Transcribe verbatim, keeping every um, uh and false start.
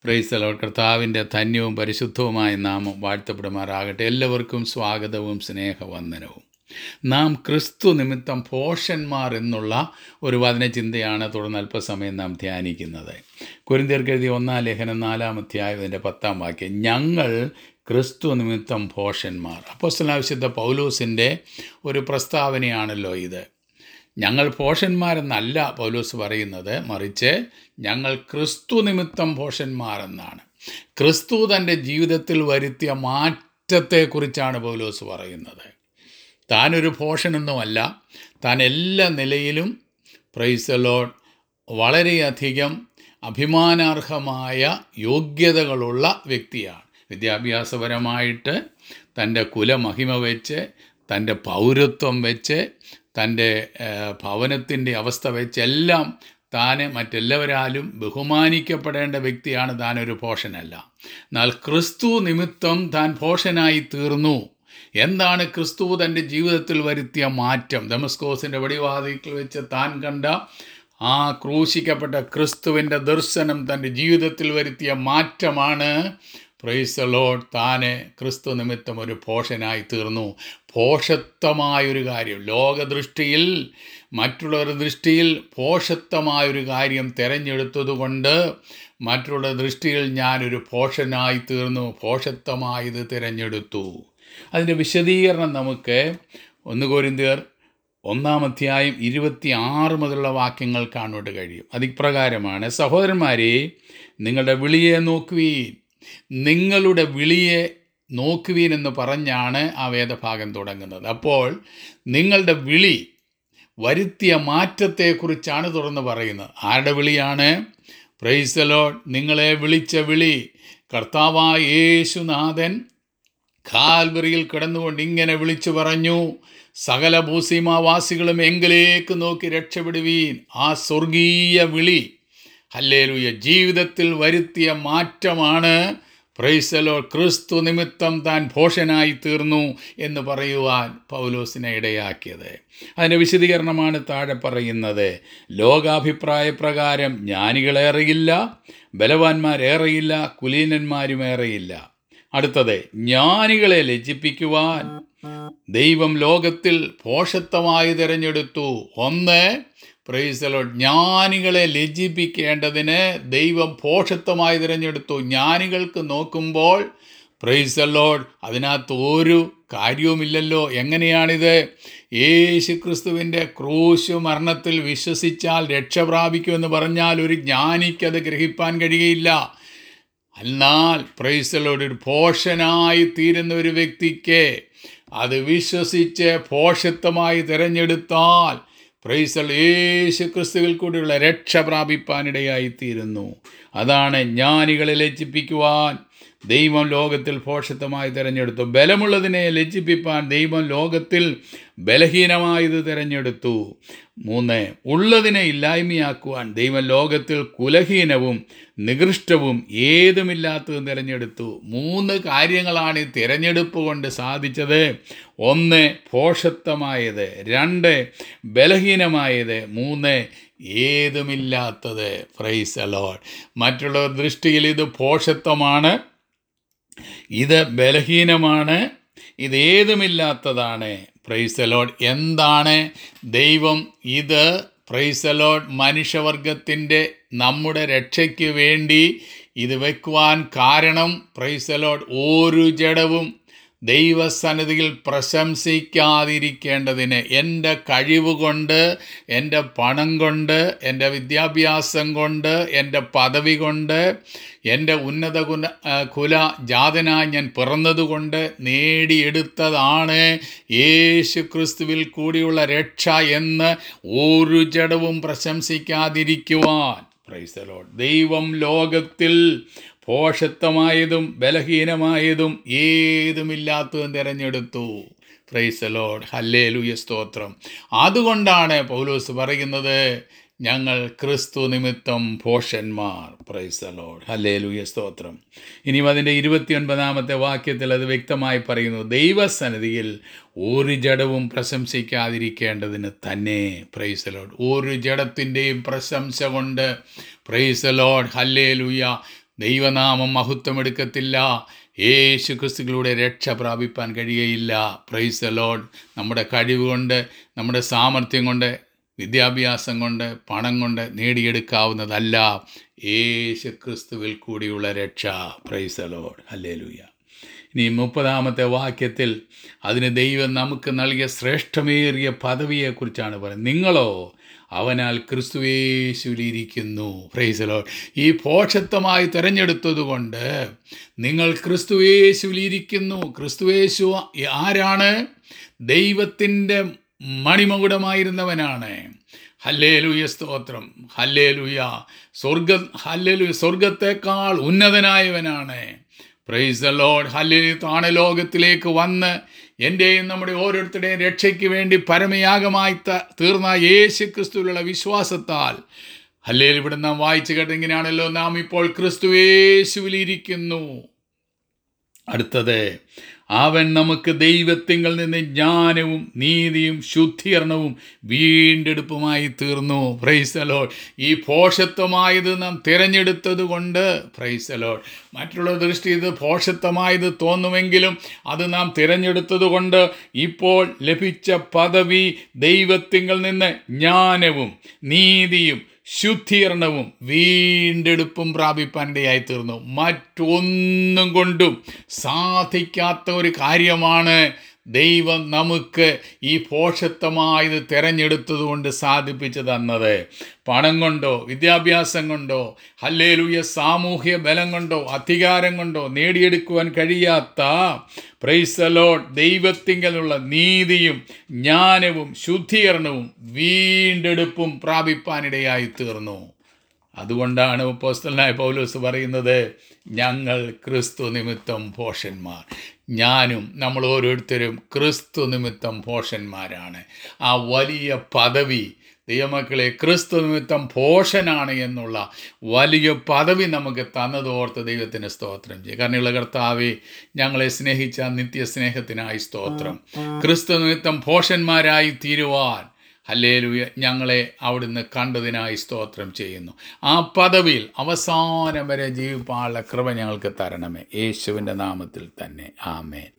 Price the Lord. കർത്താവിൻ്റെ ധന്യവും പരിശുദ്ധവുമായ നാമം വാഴ്ത്തപ്പെടുമാറാകട്ടെ. എല്ലാവർക്കും സ്വാഗതവും സ്നേഹവന്ദനവും. നാം ക്രിസ്തു നിമിത്തം ഭോഷന്മാർ എന്നുള്ള ഒരു വചനചിന്തയാണ് തുടർന്ന് അല്പസമയം നാം ധ്യാനിക്കുന്നത്. കൊരിന്ത്യർക്ക് എഴുതിയ ഒന്നാം ലേഖനം നാലാം അധ്യായത്തിൻ്റെ പത്താം വാക്യം, ഞങ്ങൾ ക്രിസ്തു നിമിത്തം ഭോഷന്മാർ. അപ്പോസ്തലനായ വിശുദ്ധ പൗലോസിൻ്റെ ഒരു പ്രസ്താവനയാണല്ലോ ഇത്. ഞങ്ങൾ ഭോഷന്മാരെന്നല്ല പൗലോസ് പറയുന്നത്, മറിച്ച് ഞങ്ങൾ ക്രിസ്തു നിമിത്തം ഭോഷന്മാരെന്നാണ്. ക്രിസ്തു തൻ്റെ ജീവിതത്തിൽ വരുത്തിയ മാറ്റത്തെക്കുറിച്ചാണ് പൗലോസ് പറയുന്നത്. താനൊരു ഭോഷനൊന്നുമല്ല, താൻ എല്ലാ നിലയിലും പ്രൈസ് ദി ലോർഡ് വളരെയധികം അഭിമാനാർഹമായ യോഗ്യതകളുള്ള വ്യക്തിയാണ്. വിദ്യാഭ്യാസപരമായിട്ട് തൻ്റെ കുലമഹിമ വെച്ച്, തൻ്റെ പൗരത്വം വെച്ച്, തൻ്റെ ഭവനത്തിൻ്റെ അവസ്ഥ വെച്ചെല്ലാം താൻ മറ്റെല്ലാവരാലും ബഹുമാനിക്കപ്പെടേണ്ട വ്യക്തിയാണ്. താനൊരു ഭോഷനല്ല. എന്നാൽ ക്രിസ്തു നിമിത്തം താൻ ഭോഷനായി തീർന്നു. എന്താണ് ക്രിസ്തു തൻ്റെ ജീവിതത്തിൽ വരുത്തിയ മാറ്റം? ദമസ്കോസിൻ്റെ വെടിവാതിൽക്കൽ വെച്ച് താൻ കണ്ട ആ ക്രൂശിക്കപ്പെട്ട ക്രിസ്തുവിൻ്റെ ദർശനം തൻ്റെ ജീവിതത്തിൽ വരുത്തിയ മാറ്റമാണ് പ്രൈസ് ദി ലോർഡ്. താനെ ക്രിസ്തു നിമിത്തം ഒരു ഭോഷനായി തീർന്നു. ഭോഷത്വമായൊരു കാര്യം, ലോകദൃഷ്ടിയിൽ മറ്റുള്ളവരുടെ ദൃഷ്ടിയിൽ ഭോഷത്വമായൊരു കാര്യം തിരഞ്ഞെടുത്തതുകൊണ്ട് മറ്റുള്ള ദൃഷ്ടിയിൽ ഞാനൊരു ഭോഷനായി തീർന്നു, ഭോഷത്വമായത് തിരഞ്ഞെടുത്തു. അതിൻ്റെ വിശദീകരണം നമുക്ക് ഒന്ന് കൊരിന്ത്യർ ഒന്നാം അധ്യായം ഇരുപത്തി ആറ് മുതലുള്ള വാക്യങ്ങൾ കാണുവാൻ കഴിയും. അതിപ്രകാരമാണ്, സഹോദരന്മാരെ, നിങ്ങളുടെ വിളിയെ നോക്കുവീൻ, നിങ്ങളുടെ വിളിയെ നോക്കുവീൻ എന്ന് പറഞ്ഞാണ് ആ വേദഭാഗം തുടങ്ങുന്നത്. അപ്പോൾ നിങ്ങളുടെ വിളി വരുത്തിയ മാറ്റത്തെക്കുറിച്ചാണ് തുടർന്ന് പറയുന്നത്. ആരുടെ വിളിയാണ്? Praise the Lord. നിങ്ങളെ വിളിച്ച വിളി കർത്താവായ യേശുനാഥൻ കാൽവറിയിൽ കിടന്നുകൊണ്ട് ഇങ്ങനെ വിളിച്ചു പറഞ്ഞു, സകല ഭൂസീമാവാസികളും എങ്കിലേക്ക് നോക്കി രക്ഷപ്പെടുവീൻ. ആ സ്വർഗീയ വിളി, ഹല്ലേലൂയ, ജീവിതത്തിൽ വരുത്തിയ മാറ്റമാണ് പ്രൈസ് ദി ലോർഡ്. ക്രിസ്തു നിമിത്തം താൻ ഭോഷനായി തീർന്നു എന്ന് പറയുവാൻ പൗലോസിനെ ഇടയാക്കിയത്. അതിൻ്റെ വിശദീകരണമാണ് താഴെ പറയുന്നത്. ലോകാഭിപ്രായ പ്രകാരം ജ്ഞാനികളേറെയില്ല, ബലവാന്മാരേറെയില്ല, കുലീനന്മാരും ഏറെയില്ല. അടുത്തത്, ജ്ഞാനികളെ ലജ്ജിപ്പിക്കുവാൻ ദൈവം ലോകത്തിൽ ഭോഷത്വമായി തിരഞ്ഞെടുത്തു. ഒന്ന്, പ്രൈസ് ദി ലോർഡ്, ജ്ഞാനികളെ ലജ്ജിപ്പിക്കേണ്ടതിന് ദൈവം ഭോഷത്വമായി തിരഞ്ഞെടുത്തു. ജ്ഞാനികൾക്ക് നോക്കുമ്പോൾ പ്രൈസ് ദി ലോർഡ് അതിനകത്ത് ഒരു കാര്യവുമില്ലല്ലോ. എങ്ങനെയാണിത്? യേശു ക്രിസ്തുവിൻ്റെ ക്രൂശ് മരണത്തിൽ വിശ്വസിച്ചാൽ രക്ഷ പ്രാപിക്കുമെന്ന് പറഞ്ഞാൽ ഒരു ജ്ഞാനിക്കത് ഗ്രഹിപ്പാൻ കഴിയുകയില്ല. എന്നാൽ പ്രൈസ് ദി ലോർഡ് ഒരു ഭോഷനായി തീരുന്ന ഒരു വ്യക്തിക്ക് അത് വിശ്വസിച്ച് ഭോഷത്വമായി തിരഞ്ഞെടുത്താൽ പ്രൈസ് ദി ലോർഡ് യേശു ക്രിസ്തുവിൽ കൂടിയുള്ള രക്ഷ പ്രാപിപ്പാനിടയായിത്തീരുന്നു. അതാണ് ജ്ഞാനികളെ ലജ്ജിപ്പിക്കുവാൻ ദൈവം ലോകത്തിൽ ഭോഷത്വമായി തിരഞ്ഞെടുത്തു. ബലമുള്ളതിനെ ലജ്ജിപ്പിപ്പാൻ ദൈവം ലോകത്തിൽ ബലഹീനമായത് തിരഞ്ഞെടുത്തു. മൂന്ന്, ഉള്ളതിനെ ഇല്ലായ്മയാക്കുവാൻ ദൈവം ലോകത്തിൽ കുലഹീനവും നികൃഷ്ടവും ഏതുമില്ലാത്തതും തിരഞ്ഞെടുത്തു. മൂന്ന് കാര്യങ്ങളാണ് ഈ തിരഞ്ഞെടുപ്പ് കൊണ്ട് സാധിച്ചത്. ഒന്ന്, ഭോഷത്വമായത്. രണ്ട്, ബലഹീനമായത്. മൂന്ന്, ഏതുമില്ലാത്തത്. Price the Lord. മറ്റുള്ള ദൃഷ്ടിയിൽ ഇത് ഭോഷത്വമാണ്, ഇത് ബലഹീനമാണ്, ഇതേതുമില്ലാത്തതാണ്. Praise the Lord. എന്താണ് ദൈവം ഇത് പ്രൈസ് ദി ലോർഡ് മനുഷ്യവർഗത്തിൻ്റെ നമ്മുടെ രക്ഷയ്ക്ക് വേണ്ടി ഇത് വെക്കുവാൻ കാരണം? പ്രൈസ് ദി ലോർഡ് ഒരു ജഡവും ദൈവസന്നിധിയിൽ പ്രശംസിക്കാതിരിക്കേണ്ടതിന്. എൻ്റെ കഴിവ് കൊണ്ട്, എൻ്റെ പണം കൊണ്ട്, എൻ്റെ വിദ്യാഭ്യാസം കൊണ്ട്, എൻ്റെ പദവി കൊണ്ട്, എൻ്റെ ഉന്നത കുല കുല ജാതനായി ഞാൻ പിറന്നതുകൊണ്ട് നേടിയെടുത്തതാണ് യേശു ക്രിസ്തുവിൽ കൂടിയുള്ള രക്ഷ എന്ന് ഒരു ജഡവും പ്രശംസിക്കാതിരിക്കുവാൻ. Praise the Lord. ദൈവം ലോകത്തിൽ ഭോഷത്വമായതും ബലഹീനമായതും ഏതുമില്ലാത്തതും തിരഞ്ഞെടുത്തു. Price the Lord. ഹല്ലേലൂയ, സ്തോത്രം. അതുകൊണ്ടാണ് പൗലോസ് പറയുന്നത്, ഞങ്ങൾ ക്രിസ്തു നിമിത്തം ഭോഷന്മാർ. Praise the Lord. ഹല്ലേലൂയ, സ്തോത്രം. ഇനിയും അതിൻ്റെ ഇരുപത്തിയൊൻപതാമത്തെ വാക്യത്തിൽ അത് വ്യക്തമായി പറയുന്നു, ദൈവസന്നിധിയിൽ ഒരു ജഡവും പ്രശംസിക്കാതിരിക്കേണ്ടതിന് തന്നെ. Praise the Lord. ഒരു ജഡത്തിൻ്റെയും പ്രശംസ കൊണ്ട് പ്രൈസ് ദി ലോർഡ് ഹല്ലേലൂയ ദൈവനാമം മഹത്വമെടുക്കത്തില്ല. യേശു ക്രിസ്തുവിലൂടെ രക്ഷ പ്രാപിപ്പാൻ കഴിയുകയില്ല. Praise the Lord. നമ്മുടെ കഴിവ് കൊണ്ട്, നമ്മുടെ സാമർഥ്യം കൊണ്ട്, വിദ്യാഭ്യാസം കൊണ്ട്, പണം കൊണ്ട് നേടിയെടുക്കാവുന്നതല്ല യേശു ക്രിസ്തുവിൽ കൂടിയുള്ള രക്ഷ. Praise the Lord. ഹല്ലേലൂയ. ഇനി മുപ്പതാമത്തെ വാക്യത്തിൽ അതിന് ദൈവം നമുക്ക് നൽകിയ ശ്രേഷ്ഠമേറിയ പദവിയെക്കുറിച്ചാണ് പറയുന്നത്. നിങ്ങളോ അവനാൽ ക്രിസ്തുയേശുവിലിരിക്കുന്നു. Praise the Lord. ഈ ഭോഷത്വമായി തിരഞ്ഞെടുത്തതുകൊണ്ട് നിങ്ങൾ ക്രിസ്തുയേശുവിലിരിക്കുന്നു. ക്രിസ്തുയേശു ആരാണ്? ദൈവത്തിൻ്റെ മണിമകുടമായിരുന്നവനാണ്. ഹല്ലേലൂയ, സ്തോത്രം. ഹല്ലേലൂയ. സ്വർഗ ഹല്ലേലൂയ സ്വർഗത്തെക്കാൾ ഉന്നതനായവനാണ്. Praise the Lord. ഹല്ലേലൂയ. താണലോകത്തിലേക്ക് വന്ന് എൻ്റെയും നമ്മുടെ ഓരോരുത്തരുടെയും രക്ഷയ്ക്ക് വേണ്ടി പരമയാഗമായി തീർന്ന യേശു ക്രിസ്തുവിലുള്ള വിശ്വാസത്താൽ ഹല്ലേലൂയ. ഇവിടെ നാം വായിച്ചു കേട്ടെങ്കിനാണല്ലോ, നാം ഇപ്പോൾ ക്രിസ്തുയേശുവിലിരിക്കുന്നു. അടുത്തത്, അവൻ നമുക്ക് ദൈവത്തിങ്കിൽ നിന്ന് ജ്ഞാനവും നീതിയും ശുദ്ധീകരണവും വീണ്ടെടുപ്പുമായി തീർന്നു. Praise the Lord. ഈ ഭോഷത്വമായത് നാം തിരഞ്ഞെടുത്തത് കൊണ്ട്, പ്രൈസ് ദി ലോർഡ്, മറ്റുള്ള ദൃഷ്ടി ഇത് ഭോഷത്വമായത് തോന്നുമെങ്കിലും അത് നാം തിരഞ്ഞെടുത്തത് കൊണ്ട് ഇപ്പോൾ ലഭിച്ച പദവി ദൈവത്തിങ്കിൽ നിന്ന് ജ്ഞാനവും നീതിയും ശുദ്ധീകരണവും വീണ്ടെടുപ്പും പ്രാപിപ്പാനിടയായി തീർന്നു. മറ്റൊന്നും കൊണ്ടും സാധിക്കാത്ത ഒരു കാര്യമാണ് ദൈവം നമുക്ക് ഈ ഭോഷത്വമായത് തിരഞ്ഞെടുത്തതുകൊണ്ട് സാധിപ്പിച്ചു തന്നത്. പണം കൊണ്ടോ, വിദ്യാഭ്യാസം കൊണ്ടോ, ഹല്ലേലൂയ സാമൂഹ്യ ബലം കൊണ്ടോ, അധികാരം കൊണ്ടോ നേടിയെടുക്കുവാൻ കഴിയാത്ത, പ്രൈസ് ദി ലോർഡ്, ദൈവത്തിങ്കലുള്ള നീതിയും ജ്ഞാനവും ശുദ്ധീകരണവും വീണ്ടെടുപ്പും പ്രാപിപ്പാനിടയായി തീർന്നു. അതുകൊണ്ടാണ് അപ്പോസ്തലനായ പൗലോസ് പറയുന്നത്, ഞങ്ങൾ ക്രിസ്തു നിമിത്തം ഭോഷന്മാർ. ഞാനും നമ്മൾ ഓരോരുത്തരും ക്രിസ്തു നിമിത്തം ഭോഷന്മാരാണ്. ആ വലിയ പദവി ദൈവമക്കളെ, ക്രിസ്തു നിമിത്തം ഭോഷനാണ് എന്നുള്ള വലിയ പദവി നമുക്ക് തന്നതോർത്ത് ദൈവത്തിന് സ്തോത്രം ചെയ്യും. കാരണമുള്ള കർത്താവേ, ഞങ്ങളെ സ്നേഹിച്ച നിത്യസ്നേഹത്തിനായി സ്തോത്രം. ക്രിസ്തു നിമിത്തം ഭോഷന്മാരായി തീരുവാൻ ഹല്ലേലൂയ ഞങ്ങളെ അവിടുന്ന് കണ്ടതിനായി സ്തോത്രം ചെയ്യുന്നു. ആ പദവിയിൽ അവസാനം വരെ ജീവിപ്പാനുള്ള കൃപ ഞങ്ങൾക്ക് തരണമേ. യേശുവിൻ്റെ നാമത്തിൽ തന്നെ. ആമേൻ.